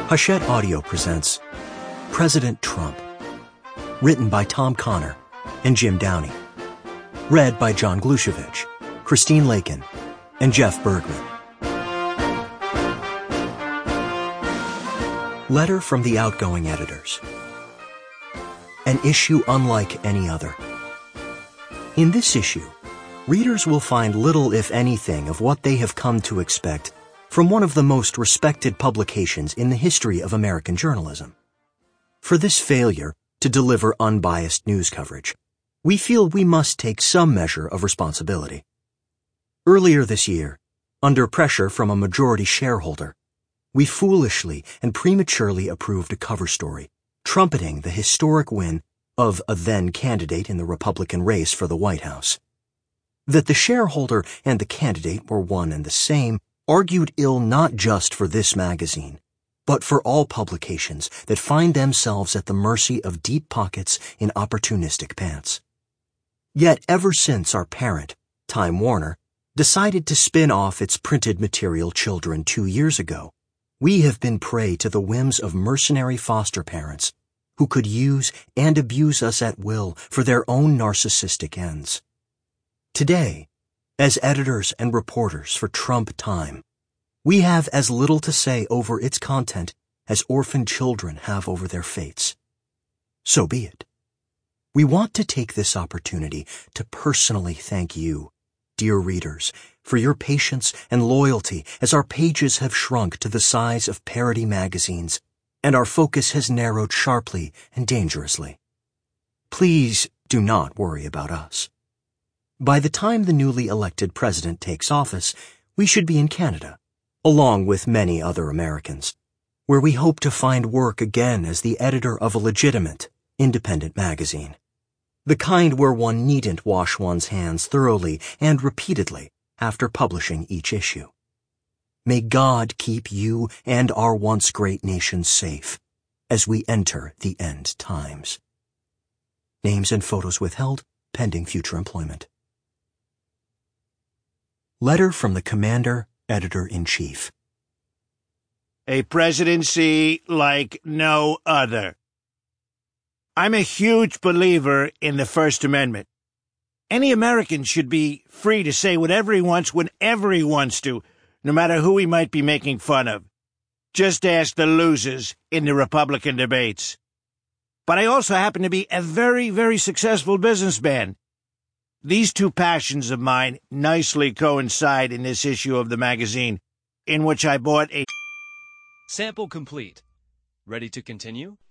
Hachette Audio presents President Trump, written by Tom Connor and Jim Downey, read by John Glushevich, Christine Lakin, and Jeff Bergman. Letter from the outgoing editors. An issue unlike any other. In this issue, readers will find little, if anything, of what they have come to expect from one of the most respected publications in the history of American journalism. For this failure to deliver unbiased news coverage, we feel we must take some measure of responsibility. Earlier this year, under pressure from a majority shareholder, we foolishly and prematurely approved a cover story trumpeting the historic win of a then candidate in the Republican race for the White House. That the shareholder and the candidate were one and the same argued ill not just for this magazine, but for all publications that find themselves at the mercy of deep pockets in opportunistic pants. Yet ever since our parent, Time Warner, decided to spin off its printed material children 2 years ago, we have been prey to the whims of mercenary foster parents who could use and abuse us at will for their own narcissistic ends. Today, as editors and reporters for Trump Time, we have as little to say over its content as orphaned children have over their fates. So be it. We want to take this opportunity to personally thank you, dear readers, for your patience and loyalty as our pages have shrunk to the size of parody magazines and our focus has narrowed sharply and dangerously. Please do not worry about us. By the time the newly elected president takes office, we should be in Canada, along with many other Americans, where we hope to find work again as the editor of a legitimate, independent magazine. The kind where one needn't wash one's hands thoroughly and repeatedly after publishing each issue. May God keep you and our once great nation safe as we enter the end times. Names and photos withheld, pending future employment. Letter from the Commander, Editor-in-Chief. A presidency like no other. I'm a huge believer in the First Amendment. Any American should be free to say whatever he wants whenever he wants to, no matter who he might be making fun of. Just ask the losers in the Republican debates. But I also happen to be a very, very successful businessman. These two passions of mine nicely coincide in this issue of the magazine, in which I bought a... Sample complete. Ready to continue?